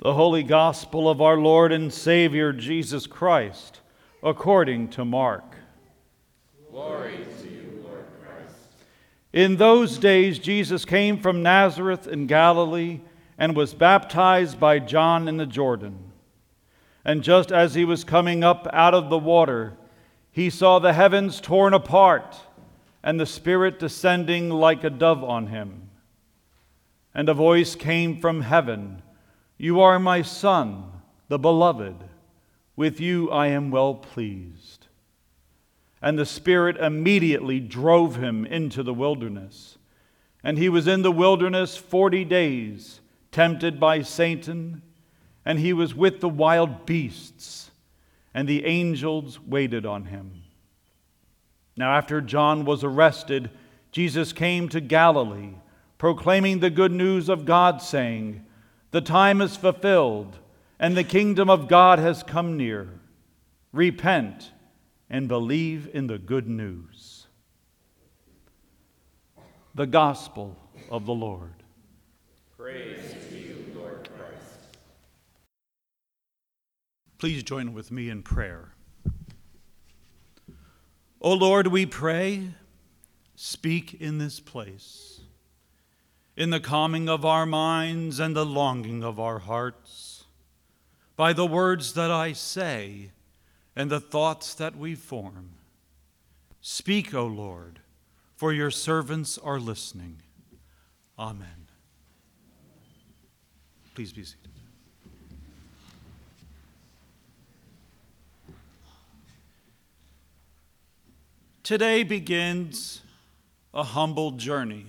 The Holy Gospel of our Lord and Savior Jesus Christ, according to Mark. Glory to you, Lord Christ. In those days Jesus came from Nazareth in Galilee and was baptized by John in the Jordan. And just as he was coming up out of the water, he saw the heavens torn apart and the Spirit descending like a dove on him. And a voice came from heaven, "You are my Son, the Beloved. With you I am well pleased." And the Spirit immediately drove him into the wilderness. And he was in the wilderness 40 days, tempted by Satan, and he was with the wild beasts, and the angels waited on him. Now after John was arrested, Jesus came to Galilee, proclaiming the good news of God, saying, "The time is fulfilled, and the kingdom of God has come near. Repent and believe in the good news." The Gospel of the Lord. Praise to you, Lord Christ. Please join with me in prayer. O Lord, we pray, speak in this place, in the calming of our minds and the longing of our hearts, by the words that I say and the thoughts that we form. Speak, O Lord, for your servants are listening. Amen. Please be seated. Today begins a humble journey.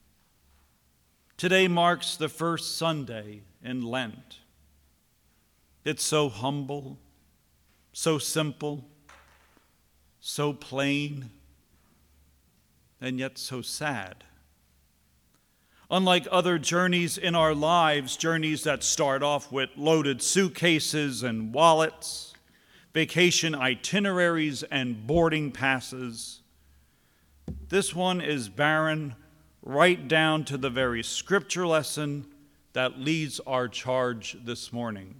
Today marks the first Sunday in Lent. It's so humble, so simple, so plain, and yet so sad. Unlike other journeys in our lives, journeys that start off with loaded suitcases and wallets, vacation itineraries and boarding passes, this one is barren right down to the very scripture lesson that leads our charge this morning.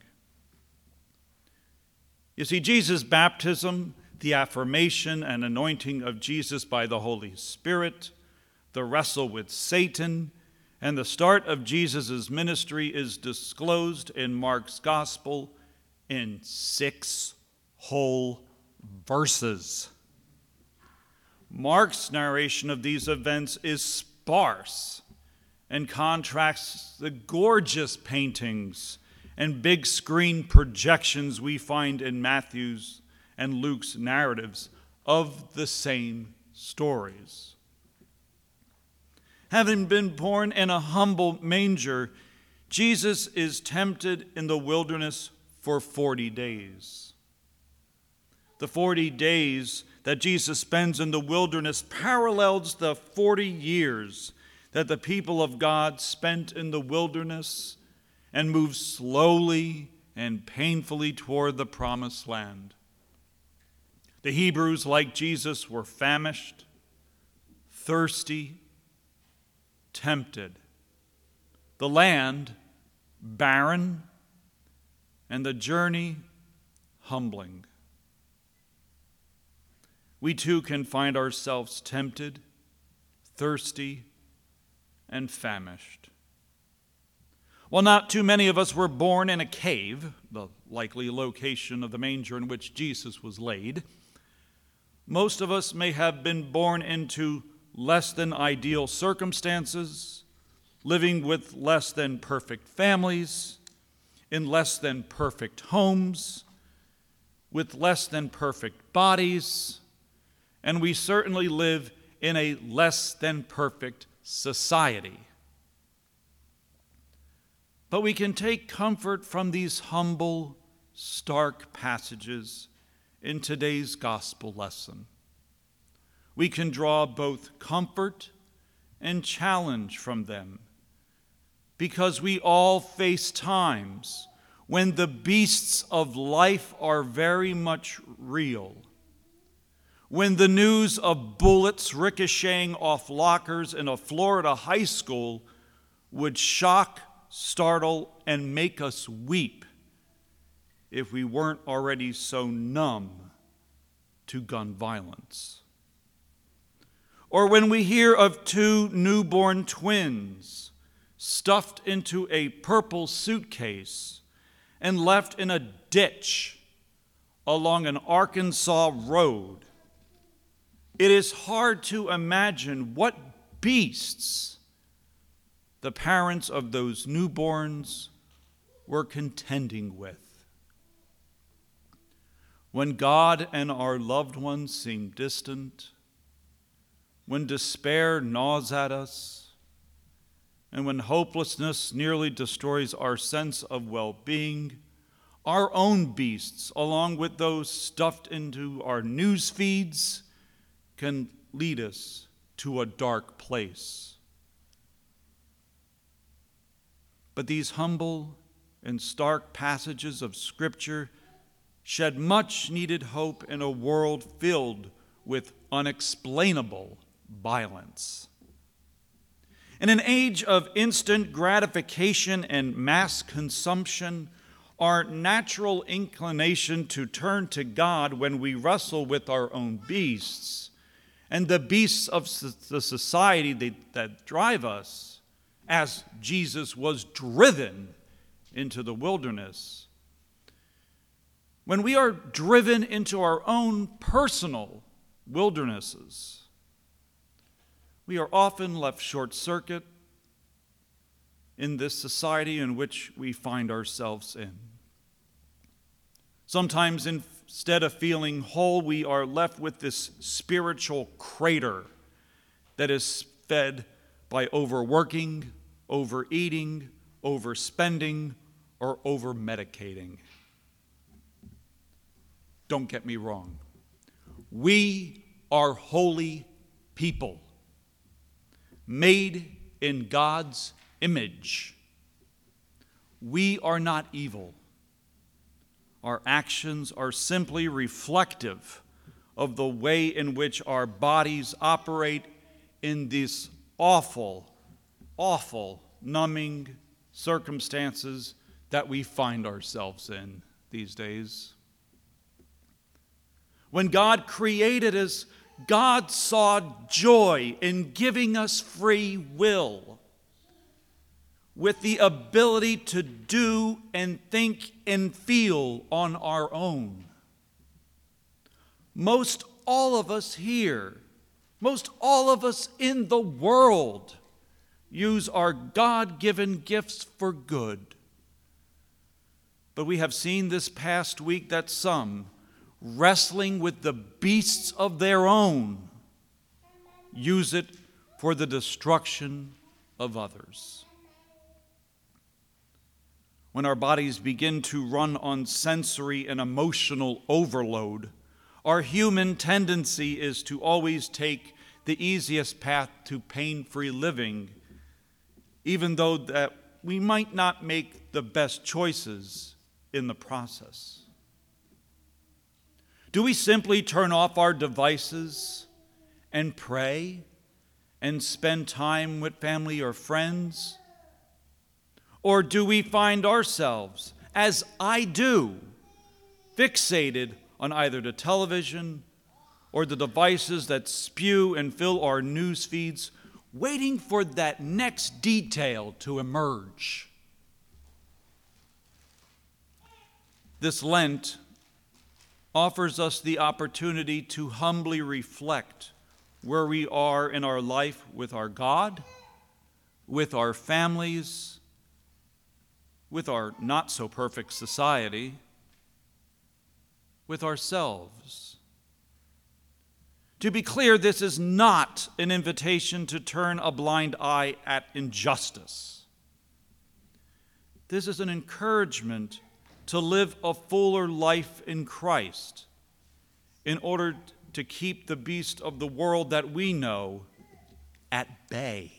You see, Jesus' baptism, the affirmation and anointing of Jesus by the Holy Spirit, the wrestle with Satan, and the start of Jesus' ministry is disclosed in Mark's Gospel in 6 whole verses. Mark's narration of these events is sparse and contrasts the gorgeous paintings and big screen projections we find in Matthew's and Luke's narratives of the same stories. Having been born in a humble manger, Jesus is tempted in the wilderness for 40 days. The 40 days that Jesus spends in the wilderness parallels the 40 years that the people of God spent in the wilderness and moved slowly and painfully toward the promised land. The Hebrews, like Jesus, were famished, thirsty, tempted. The land barren, and the journey humbling. We too can find ourselves tempted, thirsty, and famished. While not too many of us were born in a cave, the likely location of the manger in which Jesus was laid, most of us may have been born into less than ideal circumstances, living with less than perfect families, in less than perfect homes, with less than perfect bodies, and we certainly live in a less than perfect society. But we can take comfort from these humble, stark passages in today's gospel lesson. We can draw both comfort and challenge from them, because we all face times when the beasts of life are very much real, when the news of bullets ricocheting off lockers in a Florida high school would shock startle, and make us weep if we weren't already so numb to gun violence. Or when we hear of 2 newborn twins stuffed into a purple suitcase and left in a ditch along an Arkansas road, it is hard to imagine what beasts the parents of those newborns were contending with. When God and our loved ones seem distant, when despair gnaws at us, and when hopelessness nearly destroys our sense of well-being, our own beasts, along with those stuffed into our news feeds, can lead us to a dark place. But these humble and stark passages of Scripture shed much-needed hope in a world filled with unexplainable violence. In an age of instant gratification and mass consumption, our natural inclination to turn to God when we wrestle with our own beasts and the beasts of the society that drive us, as Jesus was driven into the wilderness. When we are driven into our own personal wildernesses, we are often left short-circuit in this society in which we find ourselves in. Sometimes instead of feeling whole, we are left with this spiritual crater that is fed by overworking, overeating, overspending, or overmedicating. Don't get me wrong. We are holy people, made in God's image. We are not evil. Our actions are simply reflective of the way in which our bodies operate in these awful, numbing circumstances that we find ourselves in these days. When God created us, God saw joy in giving us free will, with the ability to do and think and feel on our own. Most all of us here, most all of us in the world, use our God-given gifts for good. But we have seen this past week that some, wrestling with the beasts of their own, use it for the destruction of others. When our bodies begin to run on sensory and emotional overload, our human tendency is to always take the easiest path to pain-free living, even though that we might not make the best choices in the process. Do we simply turn off our devices and pray and spend time with family or friends? Or do we find ourselves, as I do, fixated on either the television or the devices that spew and fill our news feeds, waiting for that next detail to emerge? This Lent offers us the opportunity to humbly reflect where we are in our life with our God, with our families, with our not-so-perfect society, with ourselves. To be clear, this is not an invitation to turn a blind eye at injustice. This is an encouragement to live a fuller life in Christ in order to keep the beast of the world that we know at bay.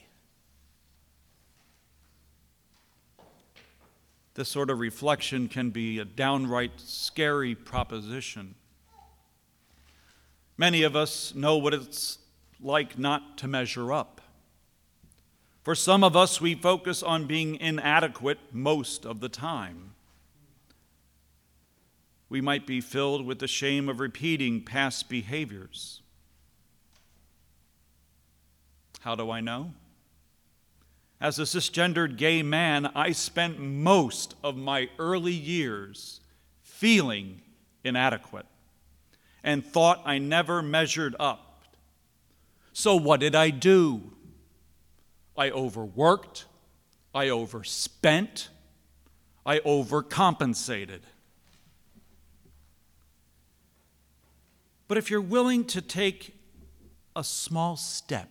This sort of reflection can be a downright scary proposition. Many of us know what it's like not to measure up. For some of us, we focus on being inadequate most of the time. We might be filled with the shame of repeating past behaviors. How do I know? As a cisgendered gay man, I spent most of my early years feeling inadequate and thought I never measured up. So what did I do? I overworked, I overspent, I overcompensated. But if you're willing to take a small step,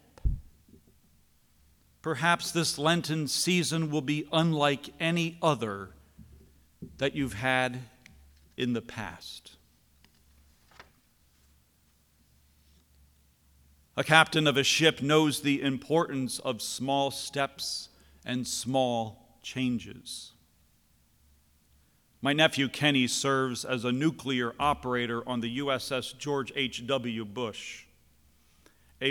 perhaps this Lenten season will be unlike any other that you've had in the past. A captain of a ship knows the importance of small steps and small changes. My nephew Kenny serves as a nuclear operator on the USS George H.W. Bush, a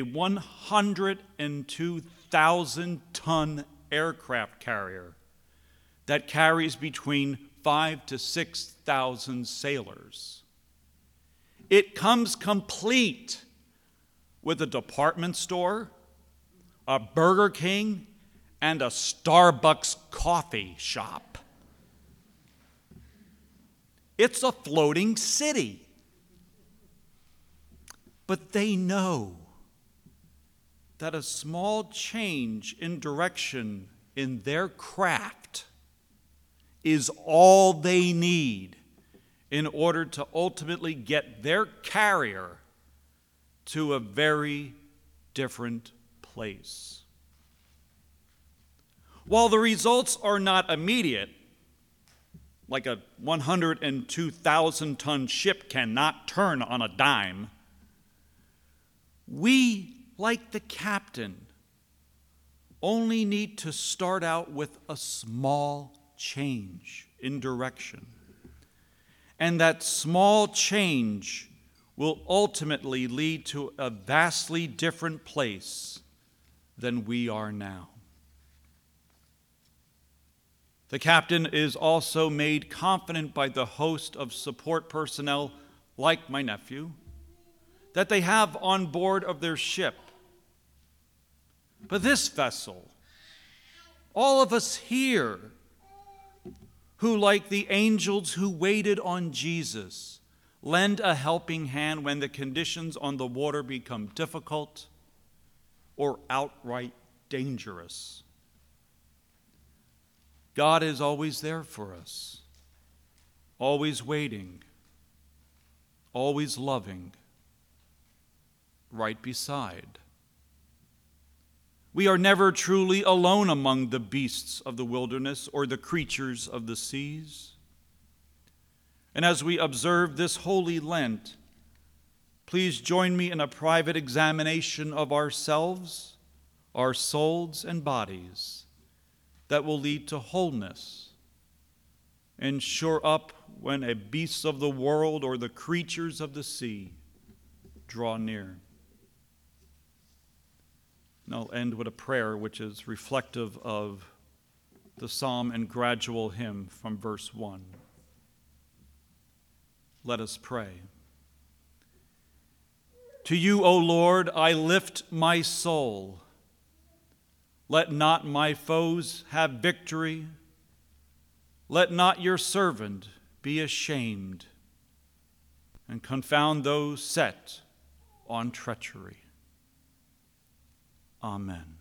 102,000-ton aircraft carrier that carries between 5,000 to 6,000 sailors. It comes complete with a department store, a Burger King, and a Starbucks coffee shop. It's a floating city. But they know that a small change in direction in their craft is all they need in order to ultimately get their carrier to a very different place. While the results are not immediate, like a 102,000-ton ship cannot turn on a dime, we, like the captain, only need to start out with a small change in direction. And that small change will ultimately lead to a vastly different place than we are now. The captain is also made confident by the host of support personnel, like my nephew, that they have on board of their ship. But this vessel, all of us here, who, like the angels who waited on Jesus, lend a helping hand when the conditions on the water become difficult or outright dangerous. God is always there for us, always waiting, always loving, right beside. We are never truly alone among the beasts of the wilderness or the creatures of the seas. And as we observe this holy Lent, please join me in a private examination of ourselves, our souls and bodies, that will lead to wholeness and shore up when a beast of the world or the creatures of the sea draw near. And I'll end with a prayer which is reflective of the psalm and gradual hymn from verse 1. Let us pray. To you, O Lord, I lift my soul. Let not my foes have victory. Let not your servant be ashamed, and confound those set on treachery. Amen.